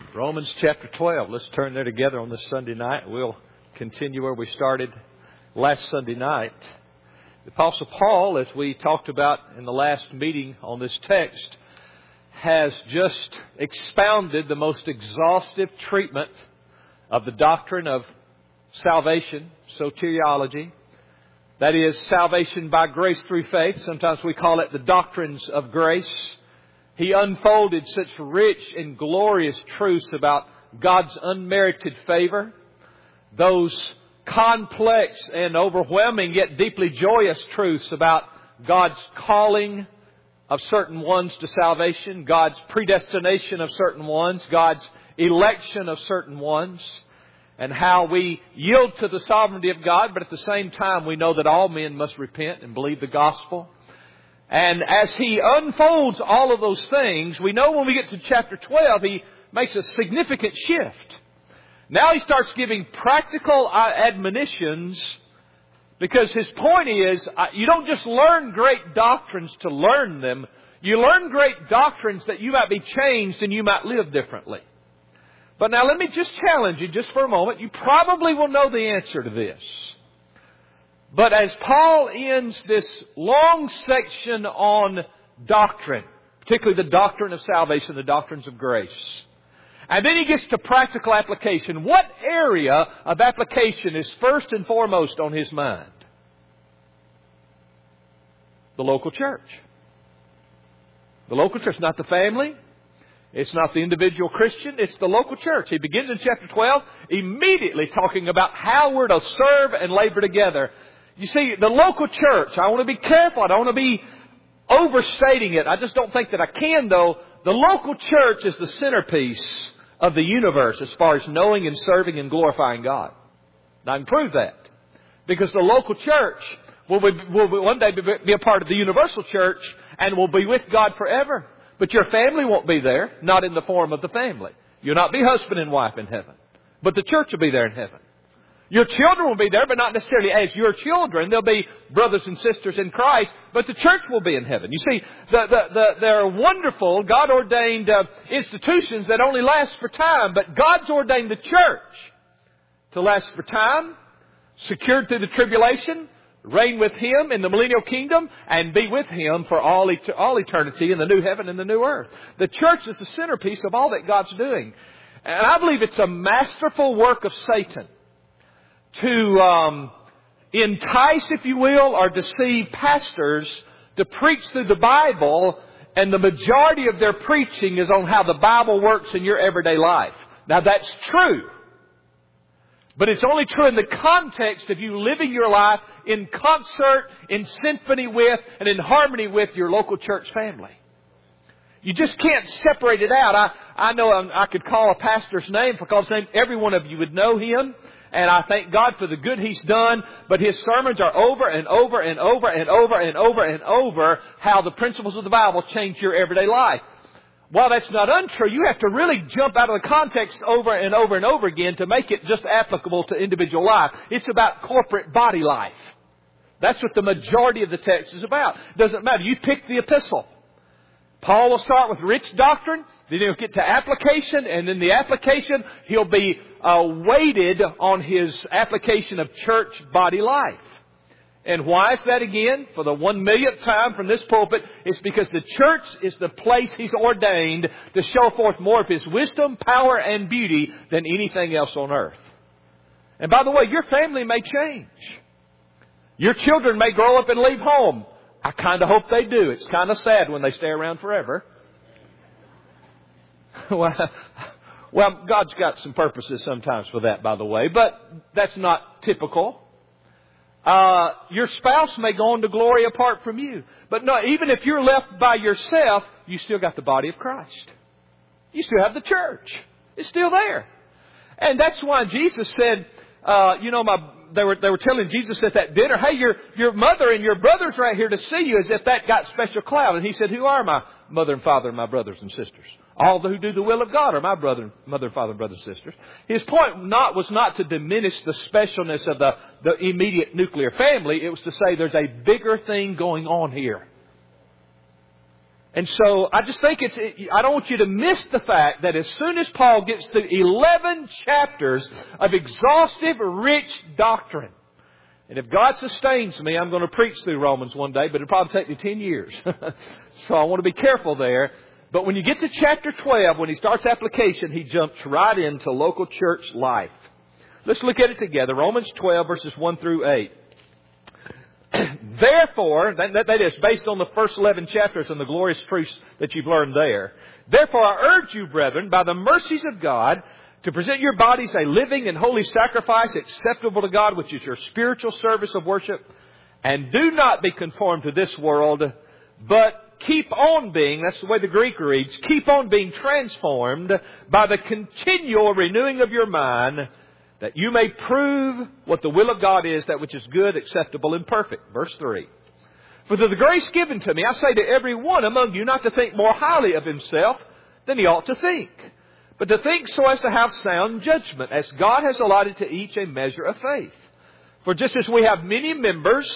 Romans chapter 12. Let's turn there together on this Sunday night. We'll continue where we started last Sunday night. The Apostle Paul, as we talked about in the last meeting on this text, has just expounded the most exhaustive treatment of the doctrine of salvation, soteriology. That is, salvation by grace through faith. Sometimes we call it the doctrines of grace. He unfolded such rich and glorious truths about God's unmerited favor. Those complex and overwhelming yet deeply joyous truths about God's calling of certain ones to salvation, God's predestination of certain ones, God's election of certain ones, and how we yield to the sovereignty of God, but at the same time we know that all men must repent and believe the gospel. And as he unfolds all of those things, we know when we get to chapter 12, he makes a significant shift. Now he starts giving practical admonitions, because his point is, you don't just learn great doctrines to learn them. You learn great doctrines that you might be changed and you might live differently. But now let me just challenge you just for a moment. You probably will know the answer to this. But as Paul ends this long section on doctrine, particularly the doctrine of salvation, the doctrines of grace, and then he gets to practical application, what area of application is first and foremost on his mind? The local church. The local church, not the family. It's not the individual Christian. It's the local church. He begins in chapter 12 immediately talking about how we're to serve and labor together. You see, the local church, I want to be careful. I don't want to be overstating it. I just don't think that I can, though. The local church is the centerpiece of the universe as far as knowing and serving and glorifying God. Now, I can prove that, because the local church will one day be a part of the universal church and will be with God forever. But your family won't be there, not in the form of the family. You'll not be husband and wife in heaven, but the church will be there in heaven. Your children will be there, but not necessarily as your children. They'll be brothers and sisters in Christ, but the church will be in heaven. You see, there are wonderful, God-ordained institutions that only last for time, but God's ordained the church to last for time, secured through the tribulation, reign with Him in the millennial kingdom, and be with Him for all eternity in the new heaven and the new earth. The church is the centerpiece of all that God's doing. And I believe it's a masterful work of Satan to entice, if you will, or deceive pastors to preach through the Bible, and the majority of their preaching is on how the Bible works in your everyday life. Now, that's true. But it's only true in the context of you living your life in concert, in symphony with, and in harmony with your local church family. You just can't separate it out. I know I could call a pastor's name, because every one of you would know him. And I thank God for the good he's done. But his sermons are over and over and over and over and over and over how the principles of the Bible change your everyday life. While that's not untrue, you have to really jump out of the context over and over and over again to make it just applicable to individual life. It's about corporate body life. That's what the majority of the text is about. It doesn't matter. You pick the epistle. Paul will start with rich doctrine, then he'll get to application, and in the application he'll be weighted on his application of church body life. And why is that again? For the 1,000,000th time from this pulpit, it's because the church is the place He's ordained to show forth more of His wisdom, power, and beauty than anything else on earth. And by the way, your family may change. Your children may grow up and leave home. I kind of hope they do. It's kind of sad when they stay around forever. Well, God's got some purposes sometimes for that, by the way, but that's not typical. Your spouse may go on to glory apart from you. But no, even if you're left by yourself, you still got the body of Christ. You still have the church. It's still there. And that's why Jesus said, they were telling Jesus at that dinner, hey, your mother and your brothers are right here to see you, as if that got special clout. And He said, who are my mother and father and my brothers and sisters? All who do the will of God are my mother and father and brothers and sisters. His point was not to diminish the specialness of the immediate nuclear family. It was to say there's a bigger thing going on here. And so I just think I don't want you to miss the fact that as soon as Paul gets to 11 chapters of exhaustive, rich doctrine, and if God sustains me, I'm going to preach through Romans one day, but it'll probably take me 10 years. So I want to be careful there. But when you get to chapter 12, when he starts application, he jumps right into local church life. Let's look at it together. Romans 12, verses 1 through 8. Therefore, that is based on the first 11 chapters and the glorious truths that you've learned there. Therefore, I urge you, brethren, by the mercies of God, to present your bodies a living and holy sacrifice acceptable to God, which is your spiritual service of worship. And do not be conformed to this world, but keep on being, that's the way the Greek reads, keep on being transformed by the continual renewing of your mind, that you may prove what the will of God is, that which is good, acceptable, and perfect. Verse 3. For through the grace given to me, I say to every one among you not to think more highly of himself than he ought to think, but to think so as to have sound judgment, as God has allotted to each a measure of faith. For just as we have many members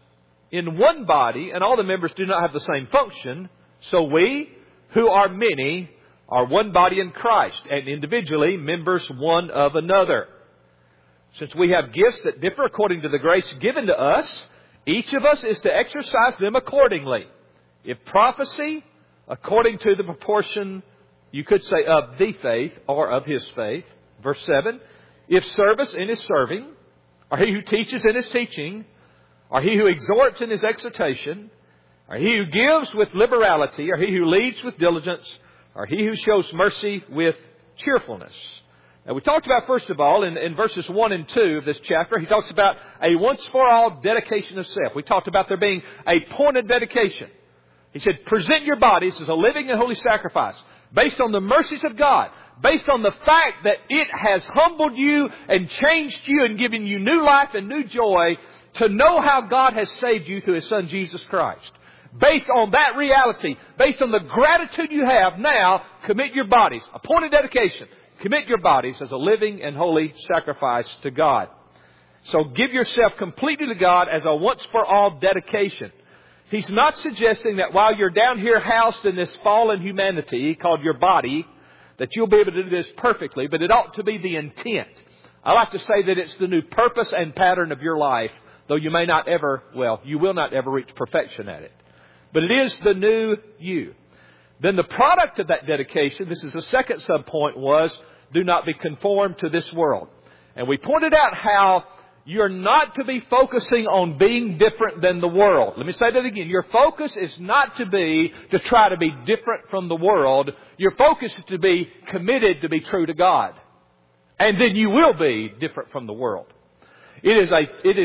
in one body, and all the members do not have the same function, so we, who are many, are one body in Christ, and individually members one of another. Since we have gifts that differ according to the grace given to us, each of us is to exercise them accordingly. If prophecy, according to the proportion, you could say, of the faith or of his faith. Verse 7. If service, in his serving, or he who teaches in his teaching, or he who exhorts in his exhortation, or he who gives with liberality, or he who leads with diligence, or he who shows mercy with cheerfulness. Now, we talked about, first of all, in verses 1 and 2 of this chapter, he talks about a once-for-all dedication of self. We talked about there being a pointed dedication. He said, present your bodies as a living and holy sacrifice, based on the mercies of God, based on the fact that it has humbled you and changed you and given you new life and new joy to know how God has saved you through His Son, Jesus Christ. Based on that reality, based on the gratitude you have, now commit your bodies, a pointed dedication. Commit your bodies as a living and holy sacrifice to God. So give yourself completely to God as a once-for-all dedication. He's not suggesting that while you're down here housed in this fallen humanity called your body, that you'll be able to do this perfectly, but it ought to be the intent. I like to say that it's the new purpose and pattern of your life, though you may not ever, you will not ever reach perfection at it. But it is the new you. Then the product of that dedication, this is the second subpoint, was do not be conformed to this world. And we pointed out how you're not to be focusing on being different than the world. Let me say that again. Your focus is not to try to be different from the world. Your focus is to be committed to be true to God. And then you will be different from the world. It is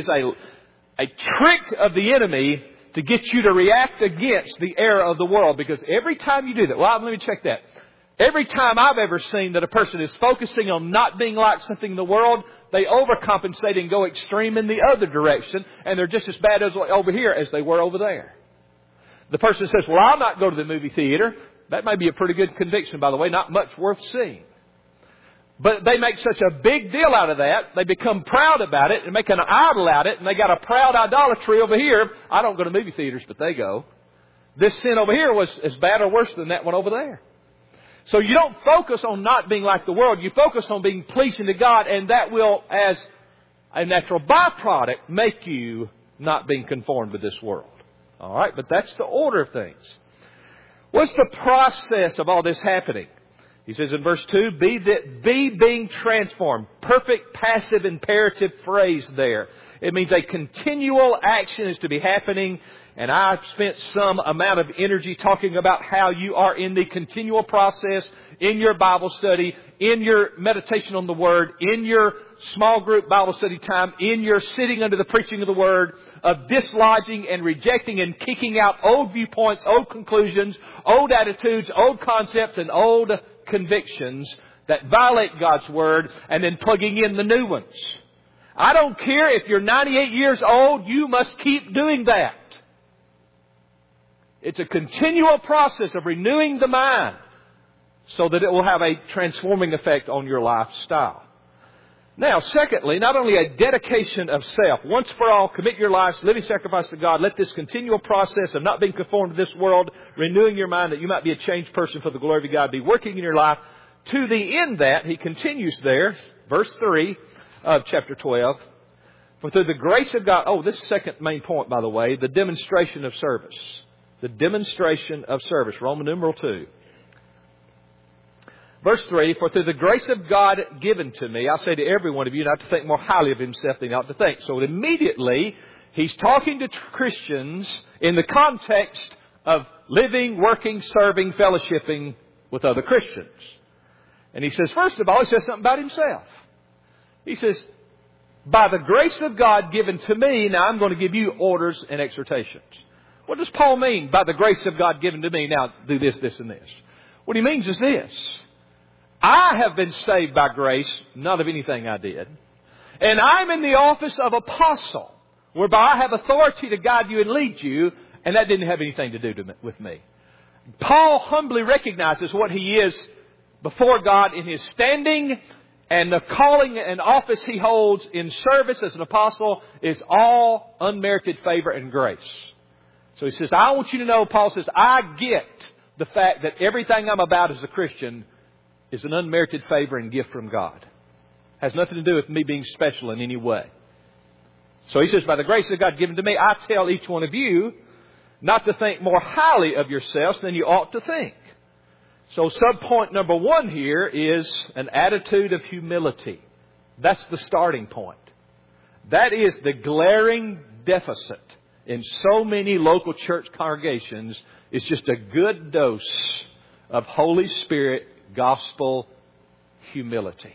a trick of the enemy to get you to react against the error of the world. Because every time you do that, let me check that. Every time I've ever seen that a person is focusing on not being like something in the world, they overcompensate and go extreme in the other direction. And they're just as bad as over here as they were over there. The person says, I'll not go to the movie theater. That may be a pretty good conviction, by the way, not much worth seeing. But they make such a big deal out of that. They become proud about it and make an idol out of it. And they got a proud idolatry over here. I don't go to movie theaters, but they go. This sin over here was as bad or worse than that one over there. So you don't focus on not being like the world. You focus on being pleasing to God. And that will, as a natural byproduct, make you not being conformed to this world. All right? But that's the order of things. What's the process of all this happening? He says in verse 2, be being transformed. Perfect passive imperative phrase there. It means a continual action is to be happening. And I've spent some amount of energy talking about how you are in the continual process, in your Bible study, in your meditation on the Word, in your small group Bible study time, in your sitting under the preaching of the Word, of dislodging and rejecting and kicking out old viewpoints, old conclusions, old attitudes, old concepts, and old convictions that violate God's Word, and then plugging in the new ones. I don't care if you're 98 years old, you must keep doing that. It's a continual process of renewing the mind so that it will have a transforming effect on your lifestyle. Now, secondly, not only a dedication of self. Once for all, commit your lives, living sacrifice to God. Let this continual process of not being conformed to this world, renewing your mind that you might be a changed person for the glory of God, be working in your life. To the end that, he continues there, verse 3 of chapter 12. For through the grace of God, this is the second main point, by the way, the demonstration of service. The demonstration of service, Roman numeral 2. Verse 3, for through the grace of God given to me, I say to every one of you not to think more highly of himself than he ought to think. So immediately, he's talking to Christians in the context of living, working, serving, fellowshipping with other Christians. And he says, first of all, he says something about himself. He says, by the grace of God given to me, now I'm going to give you orders and exhortations. What does Paul mean by the grace of God given to me? Now do this, this, and this. What he means is this. I have been saved by grace, not of anything I did. And I'm in the office of apostle, whereby I have authority to guide you and lead you, and that didn't have anything to do with me. Paul humbly recognizes what he is before God in his standing, and the calling and office he holds in service as an apostle is all unmerited favor and grace. So he says, I want you to know, Paul says, I get the fact that everything I'm about as a Christian is an unmerited favor and gift from God. Has nothing to do with me being special in any way. So he says, by the grace of God given to me, I tell each one of you not to think more highly of yourselves than you ought to think. So subpoint number 1 here is an attitude of humility. That's the starting point. That is the glaring deficit in so many local church congregations. It's just a good dose of Holy Spirit gospel humility.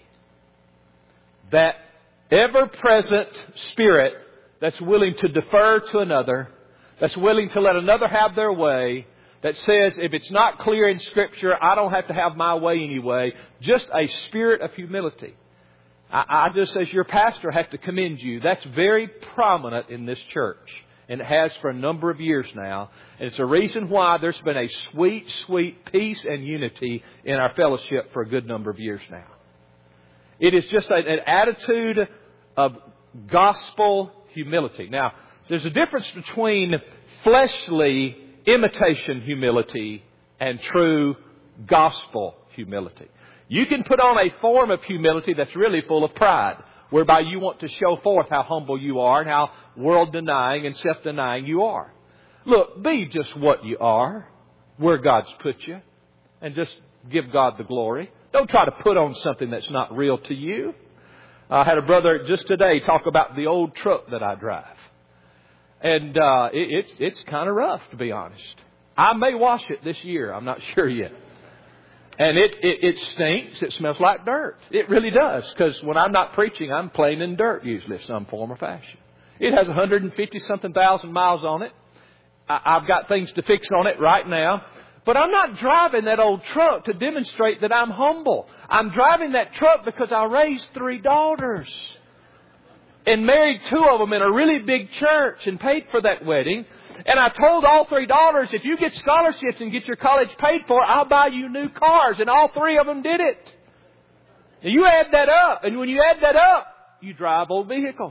That ever-present spirit that's willing to defer to another, that's willing to let another have their way, that says if it's not clear in Scripture, I don't have to have my way anyway. Just a spirit of humility. I just, as your pastor, have to commend you. That's very prominent in this church. And it has for a number of years now. And it's a reason why there's been a sweet, sweet peace and unity in our fellowship for a good number of years now. It is just an attitude of gospel humility. Now, there's a difference between fleshly imitation humility and true gospel humility. You can put on a form of humility that's really full of pride, whereby you want to show forth how humble you are and how world-denying and self-denying you are. Look, be just what you are, where God's put you, and just give God the glory. Don't try to put on something that's not real to you. I had a brother just today talk about the old truck that I drive. And it's kind of rough, to be honest. I may wash it this year. I'm not sure yet. And it stinks. It smells like dirt. It really does. Because when I'm not preaching, I'm playing in dirt usually of some form or fashion. It has 150-something thousand miles on it. I've got things to fix on it right now. But I'm not driving that old truck to demonstrate that I'm humble. I'm driving that truck because I raised 3 daughters. And married 2 of them in a really big church and paid for that wedding. And I told all 3 daughters, if you get scholarships and get your college paid for, I'll buy you new cars. And all 3 of them did it. And you add that up. And when you add that up, you drive old vehicles.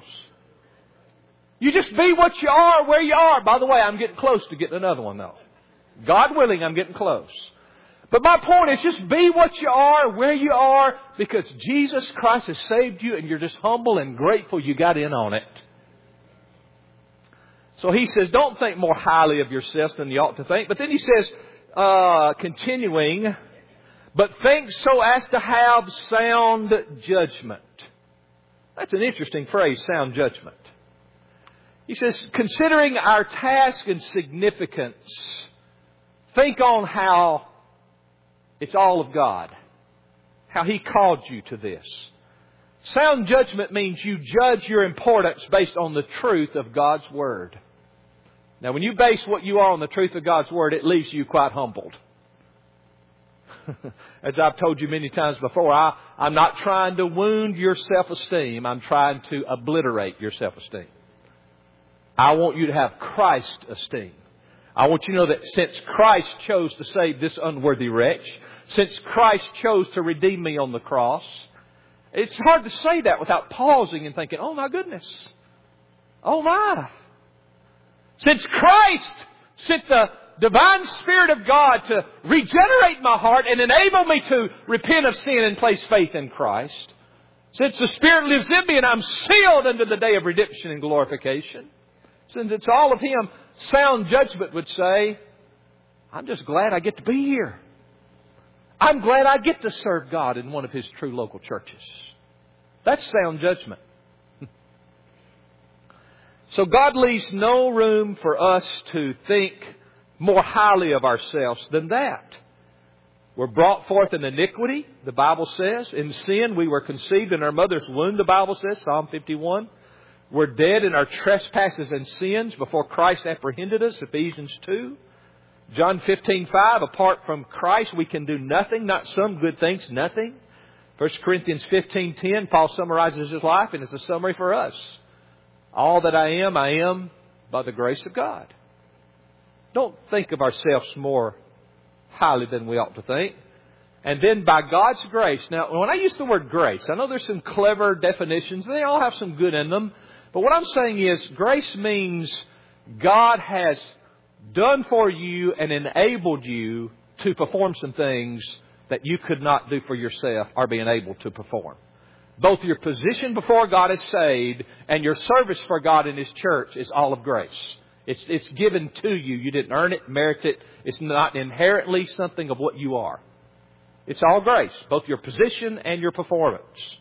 You just be what you are, where you are. By the way, I'm getting close to getting another one, though. God willing, I'm getting close. But my point is just be what you are, where you are, because Jesus Christ has saved you and you're just humble and grateful you got in on it. So he says, don't think more highly of yourselves than you ought to think. But then he says, continuing, but think so as to have sound judgment. That's an interesting phrase, sound judgment. He says, considering our task and significance, think on how it's all of God. How He called you to this. Sound judgment means you judge your importance based on the truth of God's Word. Now, when you base what you are on the truth of God's Word, it leaves you quite humbled. As I've told you many times before, I'm not trying to wound your self-esteem. I'm trying to obliterate your self-esteem. I want you to have Christ esteem. I want you to know that since Christ chose to save this unworthy wretch, since Christ chose to redeem me on the cross, It's hard to say that without pausing and thinking, oh my goodness. Oh my. Since Christ sent the divine Spirit of God to regenerate my heart and enable me to repent of sin and place faith in Christ, since the Spirit lives in me and I'm sealed unto the day of redemption and glorification, since it's all of Him, sound judgment would say, I'm just glad I get to be here. I'm glad I get to serve God in one of His true local churches. That's sound judgment. So God leaves no room for us to think more highly of ourselves than that. We're brought forth in iniquity, the Bible says. In sin, we were conceived in our mother's womb, the Bible says, Psalm 51. We're dead in our trespasses and sins before Christ apprehended us, Ephesians 2. John 15:5, apart from Christ we can do nothing, not some good things, nothing. 1 Corinthians 15:10, Paul summarizes his life and it's a summary for us. All that I am by the grace of God. Don't think of ourselves more highly than we ought to think. And then by God's grace. Now, when I use the word grace, I know there's some clever definitions. They all have some good in them. But what I'm saying is grace means God has done for you and enabled you to perform some things that you could not do for yourself or being able to perform. Both your position before God is saved and your service for God in His church is all of grace. It's given to you. You didn't earn it, merit it. It's not inherently something of what you are. It's all grace, both your position and your performance.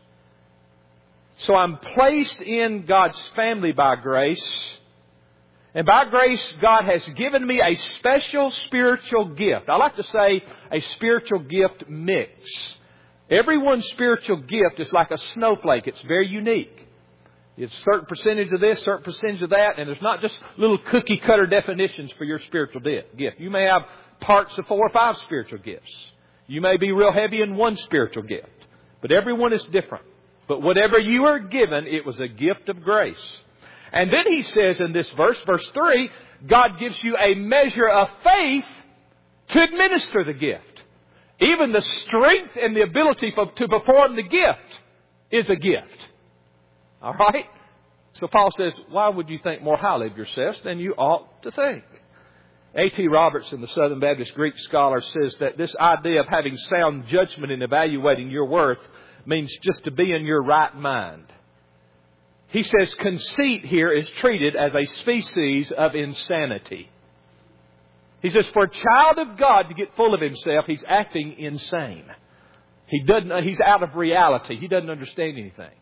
So I'm placed in God's family by grace. And by grace, God has given me a special spiritual gift. I like to say a spiritual gift mix. Everyone's spiritual gift is like a snowflake. It's very unique. It's a certain percentage of this, certain percentage of that, and there's not just little cookie cutter definitions for your spiritual gift. You may have parts of 4 or 5 spiritual gifts. You may be real heavy in one spiritual gift. But everyone is different. But whatever you are given, it was a gift of grace. And then he says in this verse, verse 3, God gives you a measure of faith to administer the gift. Even the strength and the ability to perform the gift is a gift. All right? So Paul says, why would you think more highly of yourselves than you ought to think? A.T. Robertson, the Southern Baptist Greek scholar, says that this idea of having sound judgment in evaluating your worth means just to be in your right mind. He says conceit here is treated as a species of insanity. He says for a child of God to get full of himself, he's acting insane. He's out of reality. He doesn't understand anything.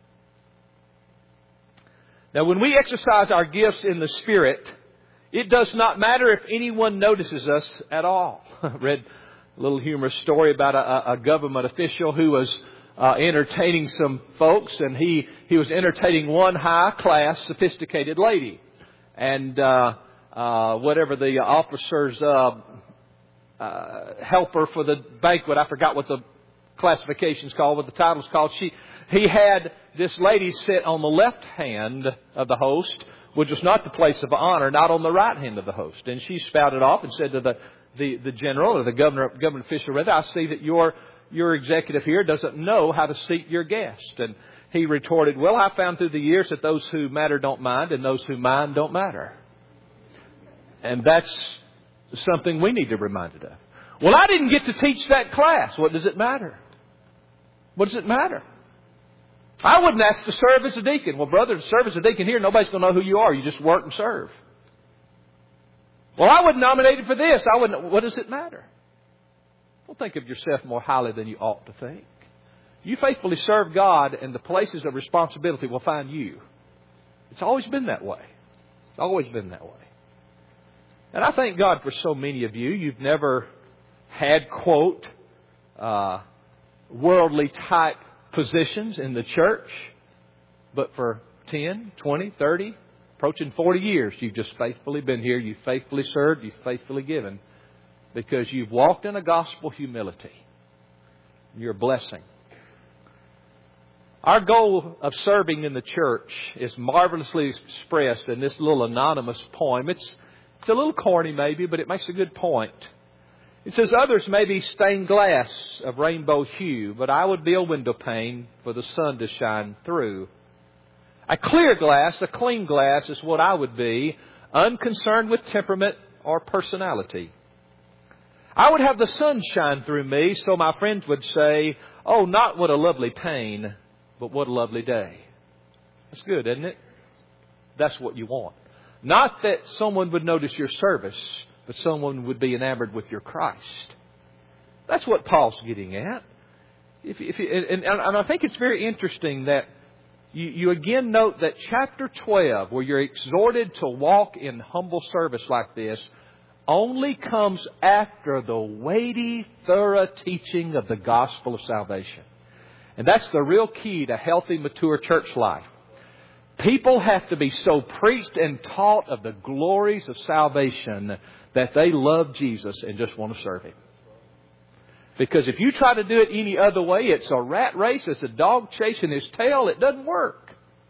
Now, when we exercise our gifts in the Spirit, it does not matter if anyone notices us at all. I read a little humorous story about a government official who was entertaining some folks, and he was entertaining one high-class, sophisticated lady. And whatever the officer's helper for the banquet, I forgot what the classification's called, what the title's called. He had this lady sit on the left hand of the host, which was not the place of honor, not on the right hand of the host. And she spouted off and said to the general or the government official, rather, I see that your executive here doesn't know how to seat your guest. And he retorted, well, I found through the years that those who matter don't mind and those who mind don't matter. And that's something we need to be reminded of. Well, I didn't get to teach that class. What does it matter? What does it matter? I wouldn't ask to serve as a deacon. Well, brother, to serve as a deacon here, nobody's going to know who you are. You just work and serve. Well, I wasn't nominated for this. What does it matter? Don't think of yourself more highly than you ought to think. You faithfully serve God, and the places of responsibility will find you. It's always been that way. It's always been that way. And I thank God for so many of you. You've never had, quote, worldly type positions in the church. But for 10, 20, 30, approaching 40 years, you've just faithfully been here. You've faithfully served. You've faithfully given. Because you've walked in a gospel humility. You're a blessing. Our goal of serving in the church is marvelously expressed in this little anonymous poem. It's a little corny maybe, but it makes a good point. It says, others may be stained glass of rainbow hue, but I would be a window pane for the sun to shine through. A clear glass, a clean glass is what I would be, unconcerned with temperament or personality. I would have the sun shine through me so my friends would say, oh, not what a lovely pane, but what a lovely day. That's good, isn't it? That's what you want. Not that someone would notice your service, but someone would be enamored with your Christ. That's what Paul's getting at. And I think it's very interesting that you again note that chapter 12, where you're exhorted to walk in humble service like this, only comes after the weighty, thorough teaching of the gospel of salvation. And that's the real key to healthy, mature church life. People have to be so preached and taught of the glories of salvation that they love Jesus and just want to serve Him. Because if you try to do it any other way, it's a rat race, it's a dog chasing his tail, it doesn't work.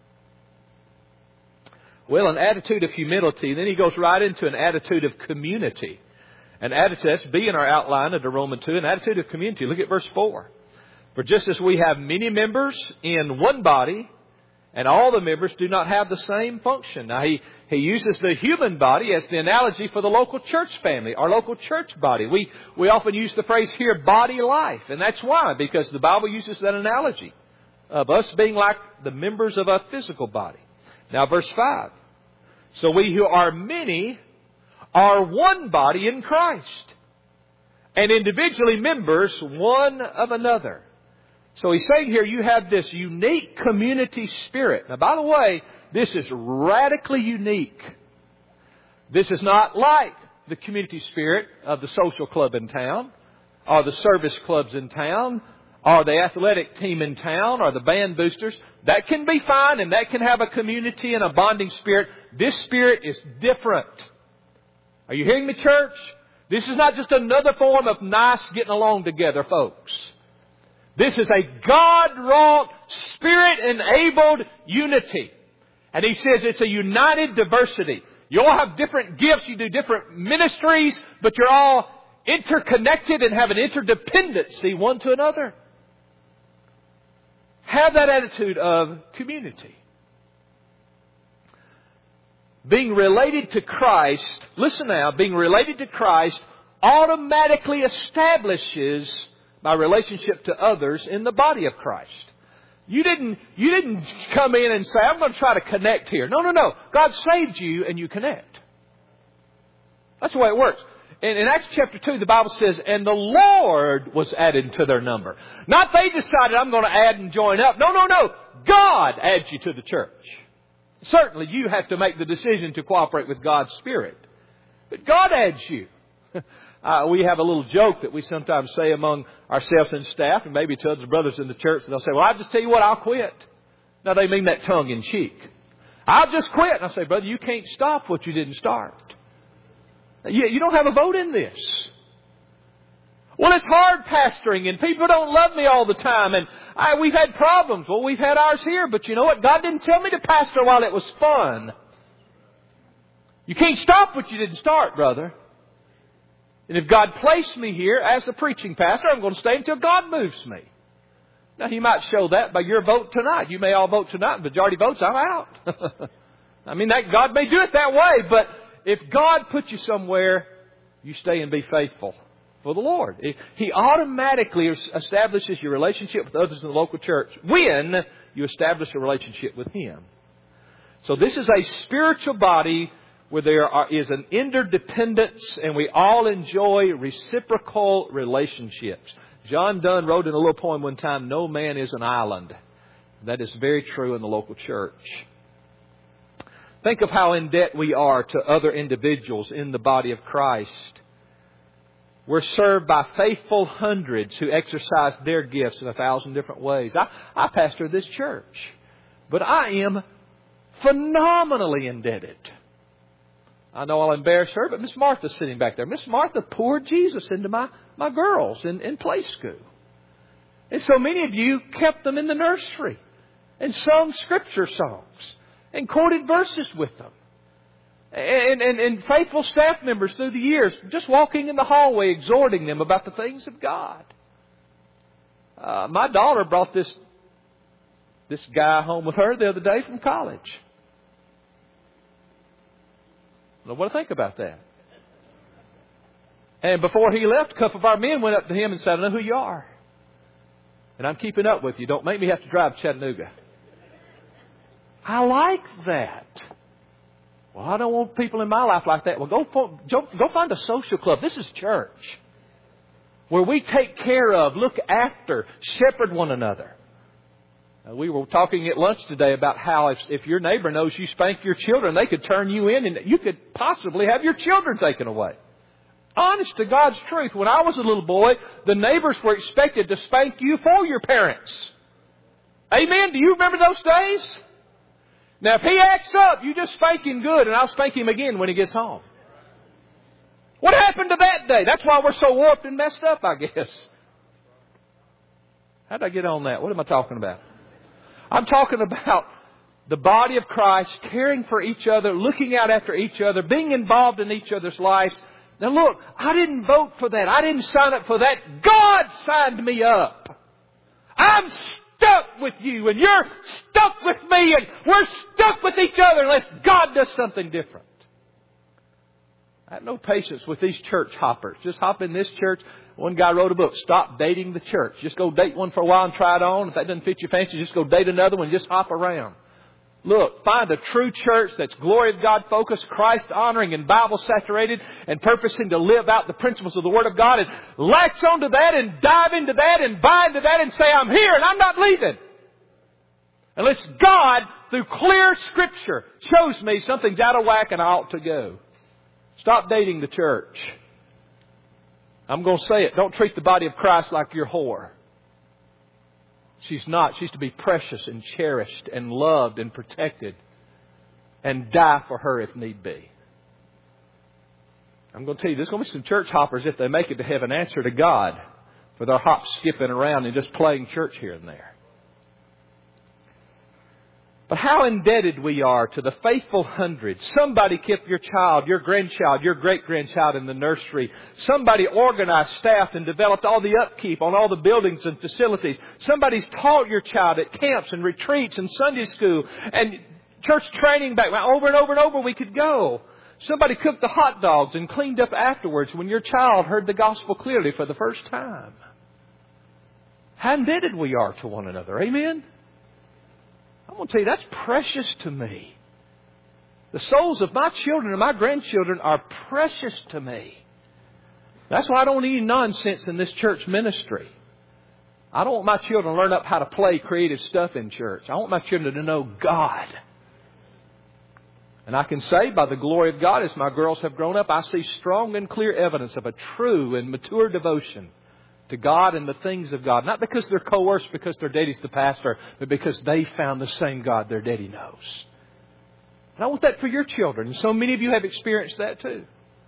Well, an attitude of humility, then he goes right into an attitude of community. An attitude, that's B in our outline of the Roman 2, an attitude of community. Look at verse 4. For just as we have many members in one body, and all the members do not have the same function. Now, he uses the human body as the analogy for the local church family, our local church body. We often use the phrase here, body life. And that's why, because the Bible uses that analogy of us being like the members of a physical body. Now, verse 5. So we who are many are one body in Christ, and individually members one of another. So he's saying here you have this unique community spirit. Now, by the way, this is radically unique. This is not like the community spirit of the social club in town, or the service clubs in town, or the athletic team in town, or the band boosters. That can be fine, and that can have a community and a bonding spirit. This spirit is different. Are you hearing me, church? This is not just another form of nice getting along together, folks. This is a God-wrought, Spirit-enabled unity. And he says it's a united diversity. You all have different gifts, you do different ministries, but you're all interconnected and have an interdependency one to another. Have that attitude of community. Being related to Christ, listen now, being related to Christ automatically establishes my relationship to others in the body of Christ. You didn't come in and say, I'm going to try to connect here. No. God saved you and you connect. That's the way it works. In Acts chapter 2, the Bible says, and the Lord was added to their number. Not they decided, I'm going to add and join up. No. God adds you to the church. Certainly you have to make the decision to cooperate with God's Spirit. But God adds you. We have a little joke that we sometimes say among ourselves and staff, and maybe to other brothers in the church, and they'll say, well, I'll just tell you what, I'll quit. Now, they mean that tongue in cheek. I'll just quit. And I say, brother, you can't stop what you didn't start. You don't have a vote in this. Well, it's hard pastoring, and people don't love me all the time, and we've had problems. Well, we've had ours here, but you know what? God didn't tell me to pastor while it was fun. You can't stop what you didn't start, brother. And if God placed me here as a preaching pastor, I'm going to stay until God moves me. Now, He might show that by your vote tonight. You may all vote tonight. Majority votes, I'm out. I mean, God may do it that way. But if God puts you somewhere, you stay and be faithful for the Lord. He automatically establishes your relationship with others in the local church when you establish a relationship with Him. So this is a spiritual body where there is an interdependence and we all enjoy reciprocal relationships. John Donne wrote in a little poem one time, no man is an island. That is very true in the local church. Think of how in debt we are to other individuals in the body of Christ. We're served by faithful hundreds who exercise their gifts in 1,000 different ways. I pastor this church, but I am phenomenally indebted. I know I'll embarrass her, but Miss Martha's sitting back there. Miss Martha poured Jesus into my girls in play school. And so many of you kept them in the nursery and sung scripture songs and quoted verses with them. And faithful staff members through the years, just walking in the hallway, exhorting them about the things of God. My daughter brought this guy home with her the other day from college. I don't know what to think about that. And before he left, a couple of our men went up to him and said, I know who you are. And I'm keeping up with you. Don't make me have to drive to Chattanooga. I like that. Well, I don't want people in my life like that. Well, go find a social club. This is church, where we take care of, look after, shepherd one another. We were talking at lunch today about how if your neighbor knows you spank your children, they could turn you in and you could possibly have your children taken away. Honest to God's truth, when I was a little boy, the neighbors were expected to spank you for your parents. Amen? Do you remember those days? Now, if he acts up, you just spank him good, and I'll spank him again when he gets home. What happened to that day? That's why we're so warped and messed up, I guess. How did I get on that? What am I talking about? I'm talking about the body of Christ, caring for each other, looking out after each other, being involved in each other's lives. Now look, I didn't vote for that. I didn't sign up for that. God signed me up. I'm stuck with you and you're stuck with me and we're stuck with each other unless God does something different. I have no patience with these church hoppers. Just hop in this church. One guy wrote a book, Stop Dating the Church. Just go date one for a while and try it on. If that doesn't fit your fancy, just go date another one and just hop around. Look, find a true church that's glory of God focused, Christ honoring and Bible saturated and purposing to live out the principles of the Word of God and latch onto that and dive into that and buy into that and say, I'm here and I'm not leaving. Unless God, through clear Scripture, shows me something's out of whack and I ought to go. Stop dating the church. I'm going to say it. Don't treat the body of Christ like your whore. She's not. She's to be precious and cherished and loved and protected and die for her if need be. I'm going to tell you, there's going to be some church hoppers, if they make it to heaven, answer to God for their hop skipping around and just playing church here and there. But how indebted we are to the faithful hundreds. Somebody kept your child, your grandchild, your great-grandchild in the nursery. Somebody organized, staffed, and developed all the upkeep on all the buildings and facilities. Somebody's taught your child at camps and retreats and Sunday school and church training back. Over and over and over we could go. Somebody cooked the hot dogs and cleaned up afterwards when your child heard the gospel clearly for the first time. How indebted we are to one another. Amen? I'm going to tell you, that's precious to me. The souls of my children and my grandchildren are precious to me. That's why I don't need nonsense in this church ministry. I don't want my children to learn up how to play creative stuff in church. I want my children to know God. And I can say, by the glory of God, as my girls have grown up, I see strong and clear evidence of a true and mature devotion to God and the things of God. Not because they're coerced because their daddy's the pastor, but because they found the same God their daddy knows. And I want that for your children. And so many of you have experienced that too.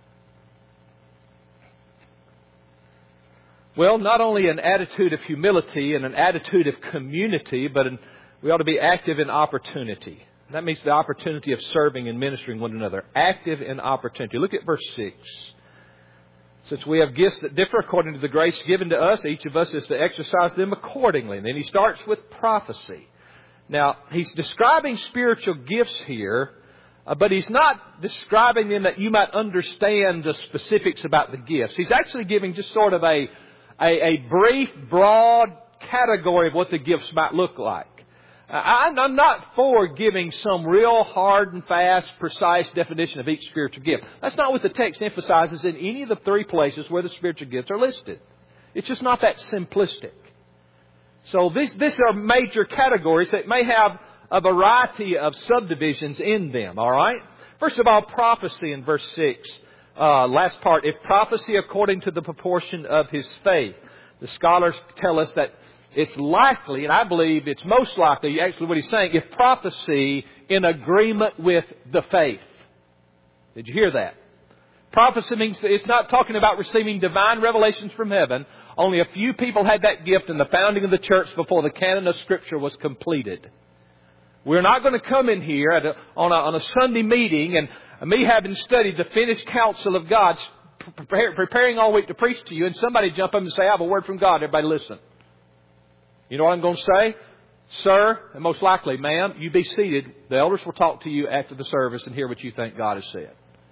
Well, not only an attitude of humility and an attitude of community, but we ought to be active in opportunity. That means the opportunity of serving and ministering one another. Active in opportunity. Look at verse 6. Since we have gifts that differ according to the grace given to us, each of us is to exercise them accordingly. And then he starts with prophecy. Now, he's describing spiritual gifts here, but he's not describing them that you might understand the specifics about the gifts. He's actually giving just sort of a brief, broad category of what the gifts might look like. I'm not for giving some real hard and fast, precise definition of each spiritual gift. That's not what the text emphasizes in any of the three places where the spiritual gifts are listed. It's just not that simplistic. So these are major categories that may have a variety of subdivisions in them, all right? First of all, prophecy in verse 6. Last part, if prophecy according to the proportion of his faith. The scholars tell us that it's likely, and I believe it's most likely, actually what he's saying, if prophecy in agreement with the faith. Did you hear that? Prophecy means that it's not talking about receiving divine revelations from heaven. Only a few people had that gift in the founding of the church before the canon of Scripture was completed. We're not going to come in here on a Sunday meeting and me having studied the finished counsel of God, preparing all week to preach to you, and somebody jump up and say, I have a word from God. Everybody listen. You know what I'm going to say? Sir, and most likely, ma'am, you be seated. The elders will talk to you after the service and hear what you think God has said.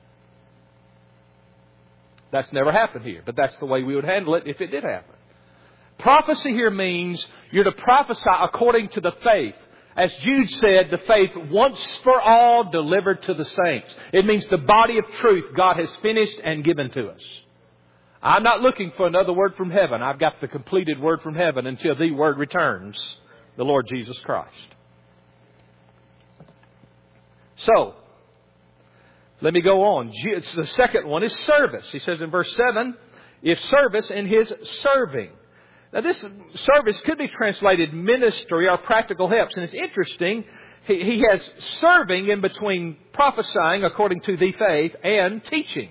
That's never happened here, but that's the way we would handle it if it did happen. Prophecy here means you're to prophesy according to the faith. As Jude said, the faith once for all delivered to the saints. It means the body of truth God has finished and given to us. I'm not looking for another word from heaven. I've got the completed word from heaven until the word returns, the Lord Jesus Christ. So, let me go on. The second one is service. He says in verse 7, if service in His serving. Now this service could be translated ministry or practical helps. And it's interesting, he has serving in between prophesying according to the faith and teaching.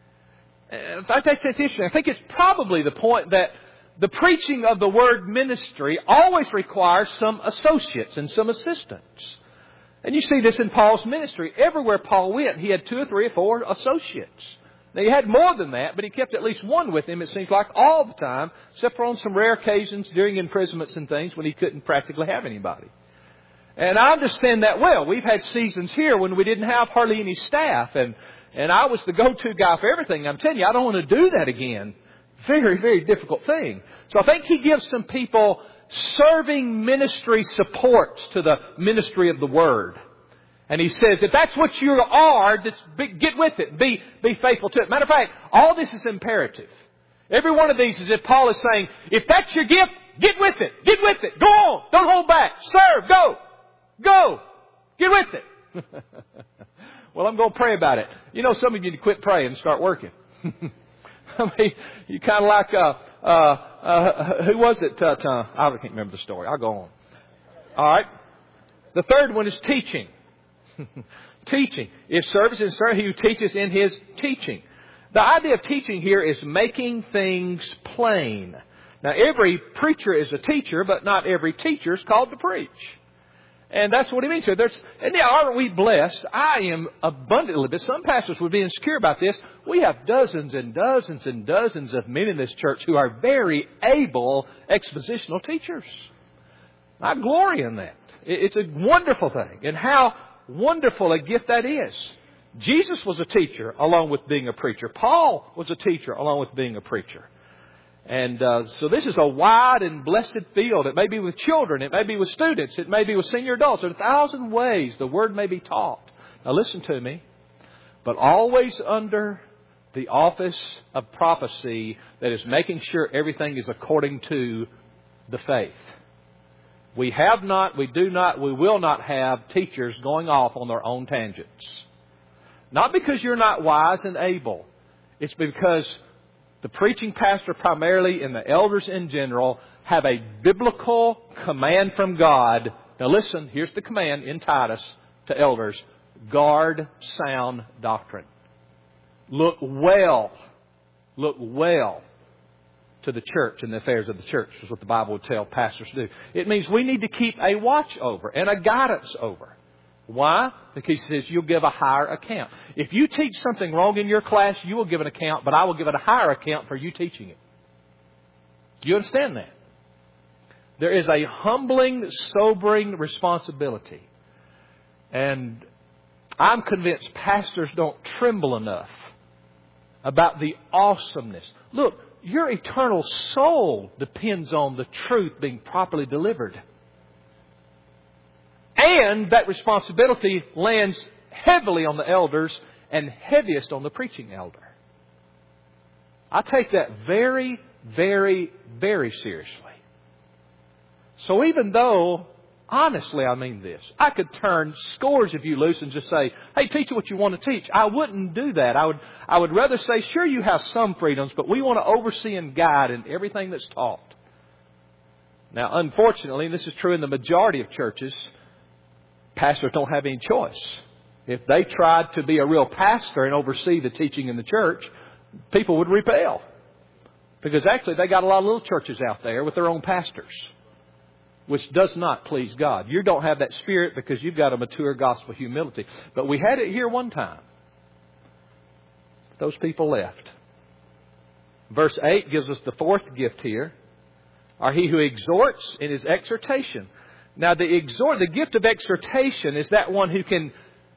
I think that's interesting. I think it's probably the point that the preaching of the word ministry always requires some associates and some assistants. And you see this in Paul's ministry. Everywhere Paul went, he had 2 or 3 or 4 associates. Now, he had more than that, but he kept at least one with him, it seems like, all the time, except for on some rare occasions during imprisonments and things when he couldn't practically have anybody. And I understand that well. We've had seasons here when we didn't have hardly any staff, and I was the go-to guy for everything. I'm telling you, I don't want to do that again. Very, very difficult thing. So I think he gives some people serving ministry supports to the ministry of the Word. And he says, if that's what you are, get with it. Be faithful to it. Matter of fact, all this is imperative. Every one of these is if Paul is saying, if that's your gift, get with it. Get with it. Go on. Don't hold back. Serve. Go. Go. Get with it. Well, I'm going to pray about it. You know, some of you need to quit praying and start working. I mean, you kind of like, who was it? I can't remember the story. I'll go on. All right. The third one is teaching. Teaching. If service is served, he who teaches in his teaching. The idea of teaching here is making things plain. Now, every preacher is a teacher, but not every teacher is called to preach. And that's what he means. So aren't we blessed? I am abundantly, but some pastors would be insecure about this. We have dozens and dozens and dozens of men in this church who are very able expositional teachers. I glory in that. It's a wonderful thing. And how wonderful a gift that is. Jesus was a teacher along with being a preacher. Paul was a teacher along with being a preacher. And so this is a wide and blessed field. It may be with children. It may be with students. It may be with senior adults. There are 1,000 ways the Word may be taught. Now listen to me. But always under the office of prophecy that is making sure everything is according to the faith. We have not, we do not, we will not have teachers going off on their own tangents. Not because you're not wise and able. It's because the preaching pastor primarily and the elders in general have a biblical command from God. Now listen, here's the command in Titus to elders. Guard sound doctrine. Look well to the church and the affairs of the church, is what the Bible would tell pastors to do. It means we need to keep a watch over and a guidance over. Why? Because he says you'll give a higher account. If you teach something wrong in your class, you will give an account, but I will give it a higher account for you teaching it. Do you understand that? There is a humbling, sobering responsibility. And I'm convinced pastors don't tremble enough about the awesomeness. Look, your eternal soul depends on the truth being properly delivered. And that responsibility lands heavily on the elders and heaviest on the preaching elder. I take that very, very, very seriously. So even though, honestly I mean this, I could turn scores of you loose and just say, hey, teach what you want to teach. I wouldn't do that. I would rather say, sure, you have some freedoms, but we want to oversee and guide in everything that's taught. Now, unfortunately, and this is true in the majority of churches, pastors don't have any choice. If they tried to be a real pastor and oversee the teaching in the church, people would repel. Because actually they got a lot of little churches out there with their own pastors, which does not please God. You don't have that spirit because you've got a mature gospel humility. But we had it here one time. those people left. Verse 8 gives us the fourth gift here. Or he who exhorts in his exhortation. Now the gift of exhortation is that one who can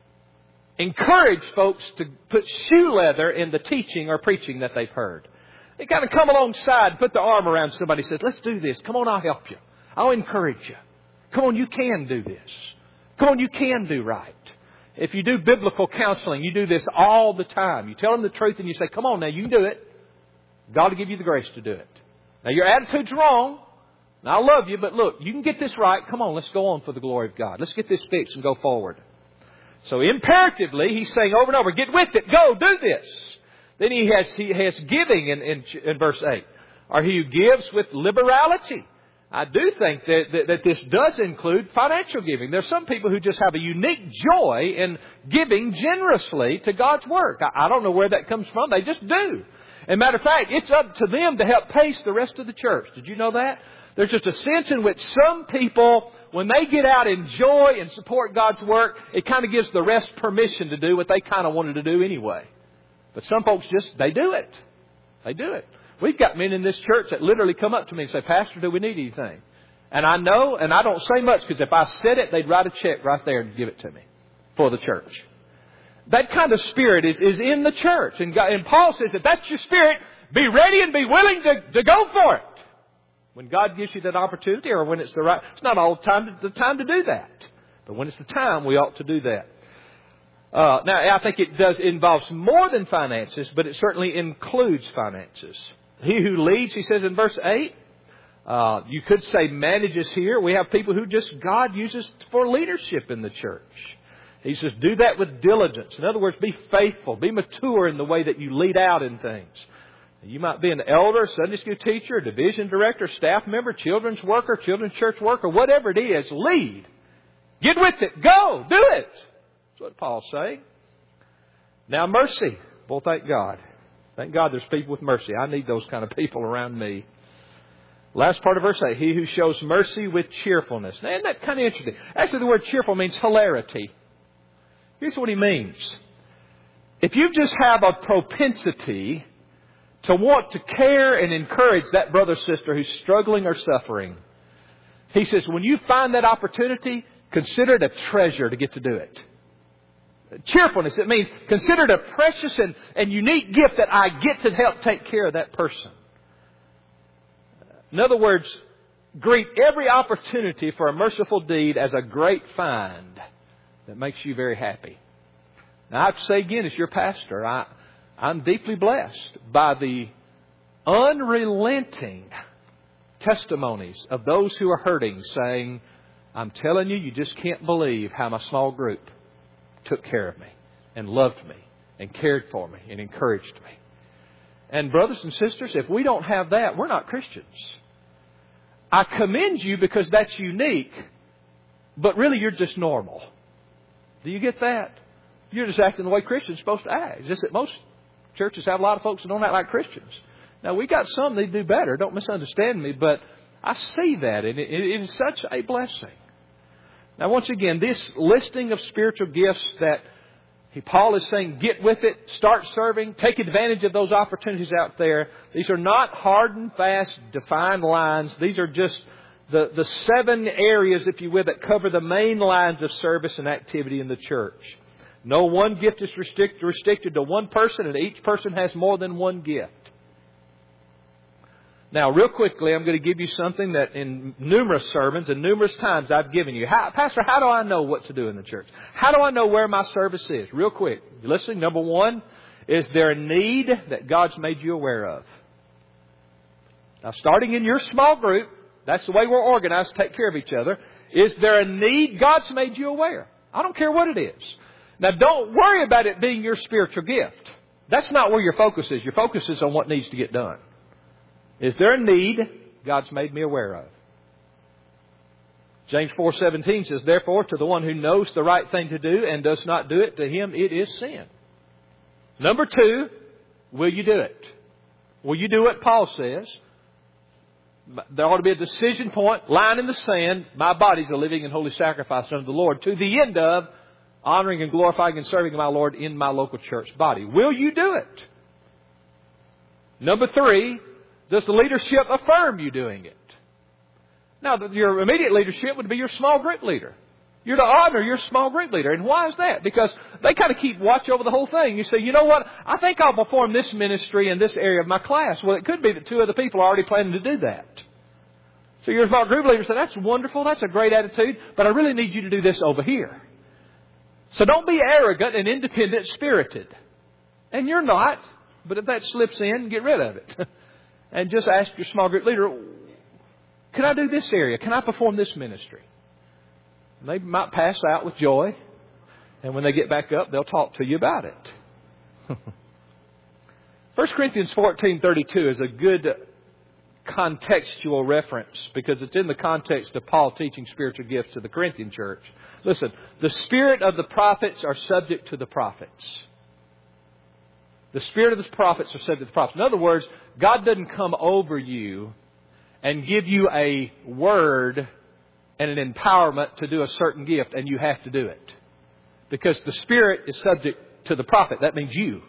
encourage folks to put shoe leather in the teaching or preaching that they've heard. They kind of come alongside, put the arm around somebody and says, let's do this. Come on, I'll help you. I'll encourage you. Come on, you can do this. Come on, you can do right. If you do biblical counseling, you do this all the time. You tell them the truth and you say, come on now, you can do it. God will give you the grace to do it. Now your attitude's wrong. Now I love you, but look, you can get this right. Come on, let's go on for the glory of God. Let's get this fixed and go forward. So imperatively, he's saying over and over, get with it, go, do this. Then he has giving in verse 8. Or he who gives with liberality. I do think that this does include financial giving. There's some people who just have a unique joy in giving generously to God's work. I don't know where that comes from. They just do. As a matter of fact, it's up to them to help pace the rest of the church. Did you know that? There's just a sense in which some people, when they get out and enjoy and support God's work, it kind of gives the rest permission to do what they kind of wanted to do anyway. But some folks they do it. They do it. We've got men in this church that literally come up to me and say, Pastor, do we need anything? And I know, and I don't say much because if I said it, they'd write a check right there and give it to me for the church. That kind of spirit is in the church. And Paul says, if that's your spirit, be ready and be willing to go for it. When God gives you that opportunity or when it's it's not all the time to do that. But when it's the time, we ought to do that. Now, I think it involves more than finances, but it certainly includes finances. He who leads, he says in verse 8, you could say manages here. We have people who God uses for leadership in the church. He says, do that with diligence. In other words, be faithful. Be mature in the way that you lead out in things. You might be an elder, Sunday school teacher, division director, staff member, children's worker, children's church worker, whatever it is. Lead. Get with it. Go. Do it. That's what Paul's saying. Now mercy. Well, thank God. Thank God there's people with mercy. I need those kind of people around me. Last part of verse 8. He who shows mercy with cheerfulness. Now, isn't that kind of interesting? Actually, the word cheerful means hilarity. Here's what he means. If you just have a propensity to want to care and encourage that brother or sister who's struggling or suffering, he says, when you find that opportunity, consider it a treasure to get to do it. Cheerfulness, it means consider it a precious and unique gift that I get to help take care of that person. In other words, greet every opportunity for a merciful deed as a great find that makes you very happy. Now, I have to say again, as your pastor, I'm deeply blessed by the unrelenting testimonies of those who are hurting, saying, I'm telling you, you just can't believe how my small group took care of me and loved me and cared for me and encouraged me. And brothers and sisters, if we don't have that, we're not Christians. I commend you because that's unique, but really you're just normal. Do you get that? You're just acting the way Christians are supposed to act. It's just that most churches have a lot of folks that don't act like Christians. Now, we got some that do better. Don't misunderstand me, but I see that, and it is such a blessing. Now, once again, this listing of spiritual gifts that Paul is saying, get with it, start serving, take advantage of those opportunities out there. These are not hard and fast, defined lines. These are just the 7 areas, if you will, that cover the main lines of service and activity in the church. No one gift is restricted to one person, and each person has more than one gift. Now, real quickly, I'm going to give you something that in numerous sermons and numerous times I've given you. Pastor, how do I know what to do in the church? How do I know where my service is? Real quick. You listening? Number 1, is there a need that God's made you aware of? Now, starting in your small group, that's the way we're organized to take care of each other. Is there a need God's made you aware? I don't care what it is. Now, don't worry about it being your spiritual gift. That's not where your focus is. Your focus is on what needs to get done. Is there a need God's made me aware of? James 4:17 says, therefore, to the one who knows the right thing to do and does not do it, to him it is sin. Number 2, will you do it? Will you do what Paul says? There ought to be a decision point, line in the sand. My body's a living and holy sacrifice unto the Lord, to the end of honoring and glorifying and serving my Lord in my local church body. Will you do it? Number 3, does the leadership affirm you doing it? Now, your immediate leadership would be your small group leader. You're to honor your small group leader. And why is that? Because they kind of keep watch over the whole thing. You say, you know what? I think I'll perform this ministry in this area of my class. Well, it could be that 2 other people are already planning to do that. So your small group leader said, that's wonderful. That's a great attitude. But I really need you to do this over here. So don't be arrogant and independent spirited. And you're not. But if that slips in, get rid of it. And just ask your small group leader, can I do this area? Can I perform this ministry? And they might pass out with joy. And when they get back up, they'll talk to you about it. 1 Corinthians 14:32 is a good contextual reference because it's in the context of Paul teaching spiritual gifts to the Corinthian church. Listen, the spirit of the prophets are subject to the prophets. The spirit of the prophets are subject to the prophets. In other words, God doesn't come over you and give you a word and an empowerment to do a certain gift and you have to do it. Because the spirit is subject to the prophet. That means you.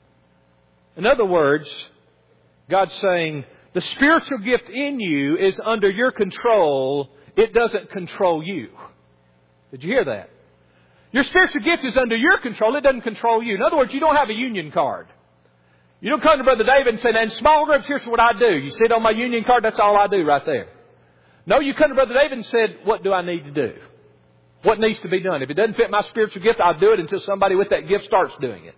In other words, God's saying, the spiritual gift in you is under your control. It doesn't control you. Did you hear that? Your spiritual gift is under your control. It doesn't control you. In other words, you don't have a union card. You don't come to Brother David and say, now in small groups, here's what I do. You sit on my union card, that's all I do right there. No, you come to Brother David and said, what do I need to do? What needs to be done? If it doesn't fit my spiritual gift, I'll do it until somebody with that gift starts doing it.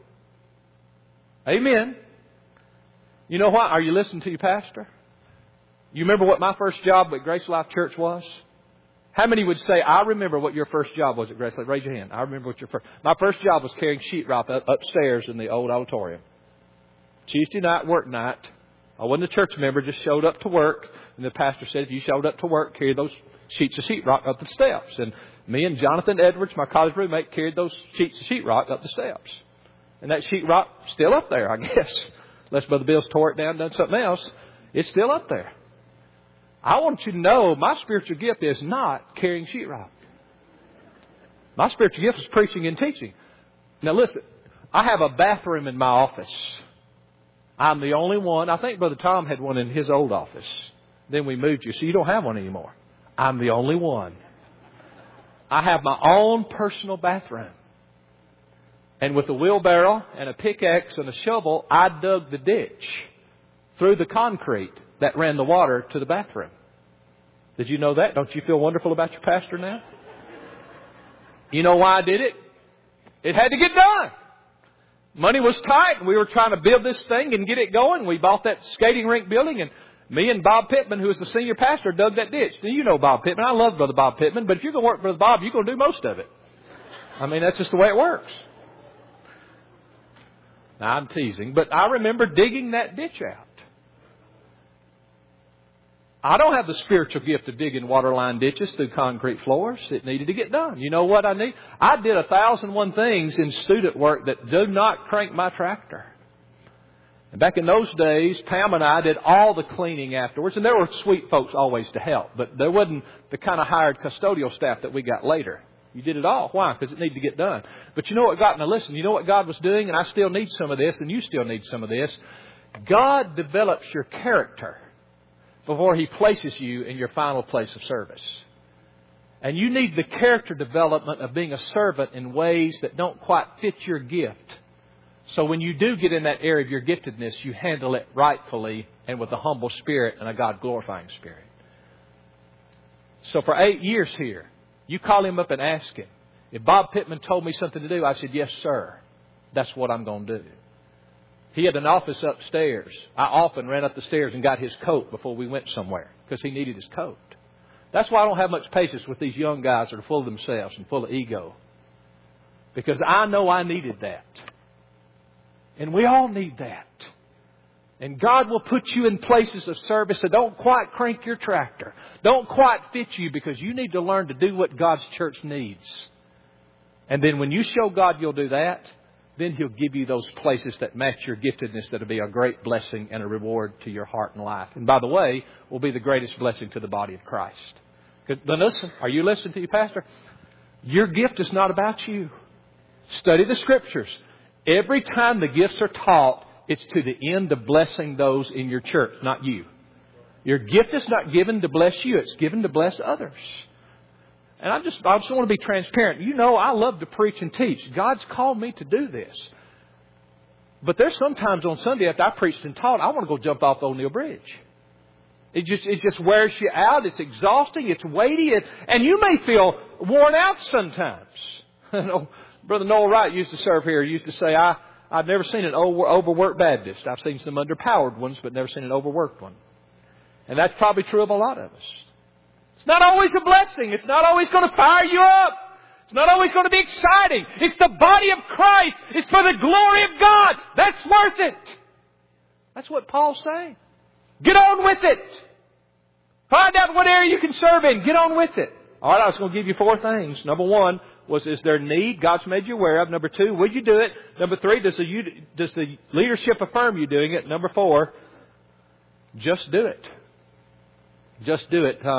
Amen. You know what? Are you listening to your pastor? You remember what my first job at Grace Life Church was? How many would say, I remember what your first job was at Grace Life? Raise your hand. I remember what your first... My first job was carrying sheetrock upstairs in the old auditorium. Tuesday night, work night. I wasn't a church member, just showed up to work. And the pastor said, if you showed up to work, carry those sheets of sheetrock up the steps. And me and Jonathan Edwards, my college roommate, carried those sheets of sheetrock up the steps. And that sheetrock still up there, I guess. Unless Brother Bill's tore it down and done something else. It's still up there. I want you to know my spiritual gift is not carrying sheetrock. My spiritual gift is preaching and teaching. Now listen, I have a bathroom in my office. I'm the only one. I think Brother Tom had one in his old office. Then we moved you, so you don't have one anymore. I'm the only one. I have my own personal bathroom. And with a wheelbarrow and a pickaxe and a shovel, I dug the ditch through the concrete that ran the water to the bathroom. Did you know that? Don't you feel wonderful about your pastor now? You know why I did it? It had to get done. Money was tight and we were trying to build this thing and get it going. We bought that skating rink building and me and Bob Pittman, who was the senior pastor, dug that ditch. Now, you know Bob Pittman. I love Brother Bob Pittman, but if you're going to work for Brother Bob, you're going to do most of it. I mean, that's just the way it works. Now, I'm teasing, but I remember digging that ditch out. I don't have the spiritual gift of digging waterline ditches through concrete floors. It needed to get done. You know what I need? I did 1,001 things in student work that do not crank my tractor. And back in those days, Pam and I did all the cleaning afterwards. And there were sweet folks always to help. But there wasn't the kind of hired custodial staff that we got later. You did it all. Why? Because it needed to get done. But you know what God... Now listen, you know what God was doing? And I still need some of this, and you still need some of this. God develops your character before He places you in your final place of service. And you need the character development of being a servant in ways that don't quite fit your gift. So when you do get in that area of your giftedness, you handle it rightfully and with a humble spirit and a God-glorifying spirit. So for 8 years here, you call him up and ask him. If Bob Pittman told me something to do, I said, yes, sir. That's what I'm going to do. He had an office upstairs. I often ran up the stairs and got his coat before we went somewhere because he needed his coat. That's why I don't have much patience with these young guys that are full of themselves and full of ego. Because I know I needed that. And we all need that. And God will put you in places of service that don't quite crank your tractor. Don't quite fit you because you need to learn to do what God's church needs. And then when you show God you'll do that, then He'll give you those places that match your giftedness that'll be a great blessing and a reward to your heart and life. And by the way, will be the greatest blessing to the body of Christ. Then listen, are you listening to your pastor? Your gift is not about you. Study the Scriptures. Every time the gifts are taught, It's to the end of blessing those in your church, not you. Your gift is not given to bless you. It's given to bless others. And I just want to be transparent. You know, I love to preach and teach. God's called me to do this. But there's sometimes on Sunday after I preached and taught, I want to go jump off the O'Neill Bridge. It just wears you out. It's exhausting. It's weighty. And you may feel worn out sometimes. Brother Noel Wright used to serve here. He used to say, I've never seen an overworked Baptist. I've seen some underpowered ones, but never seen an overworked one. And that's probably true of a lot of us. It's not always a blessing. It's not always going to fire you up. It's not always going to be exciting. It's the body of Christ. It's for the glory of God. That's worth it. That's what Paul's saying. Get on with it. Find out what area you can serve in. Get on with it. All right, I was going to give you 4 things. Number 1 was, is there need God's made you aware of? Number 2, will you do it? Number 3, does the leadership affirm you doing it? Number 4, just do it. Just do it.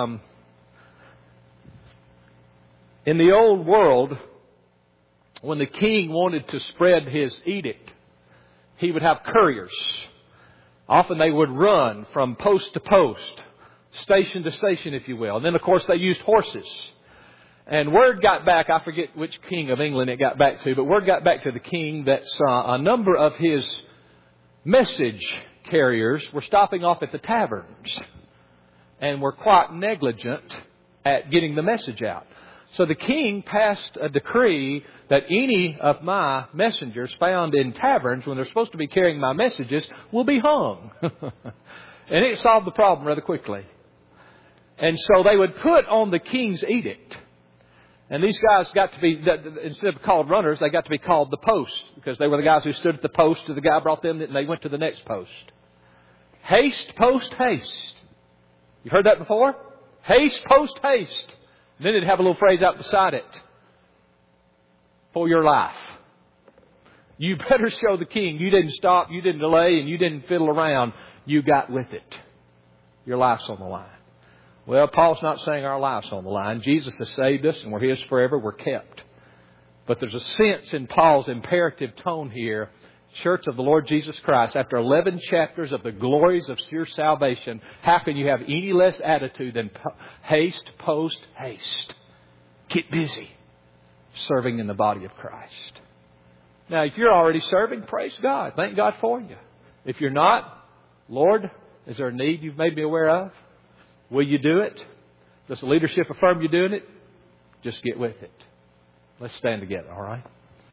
In the old world, when the king wanted to spread his edict, he would have couriers. Often they would run from post to post, station to station, if you will. And then, of course, they used horses. And word got back, I forget which king of England it got back to, but word got back to the king that a number of his message carriers were stopping off at the taverns and were quite negligent at getting the message out. So the king passed a decree that any of my messengers found in taverns when they're supposed to be carrying my messages will be hung. And it solved the problem rather quickly. And so they would put on the king's edict. And these guys got to be, instead of called runners, they got to be called the post, because they were the guys who stood at the post till the guy brought them, and they went to the next post. Haste, post, haste. You've heard that before? Haste, post, haste. And then it'd have a little phrase out beside it. For your life. You better show the king you didn't stop, you didn't delay, and you didn't fiddle around. You got with it. Your life's on the line. Well, Paul's not saying our life's on the line. Jesus has saved us and we're His forever. We're kept. But there's a sense in Paul's imperative tone here. Church of the Lord Jesus Christ, after 11 chapters of the glories of your salvation, how can you have any less attitude than haste, post, haste? Get busy serving in the body of Christ. Now, if you're already serving, praise God. Thank God for you. If you're not, Lord, is there a need you've made me aware of? Will you do it? Does the leadership affirm you doing it? Just get with it. Let's stand together, all right?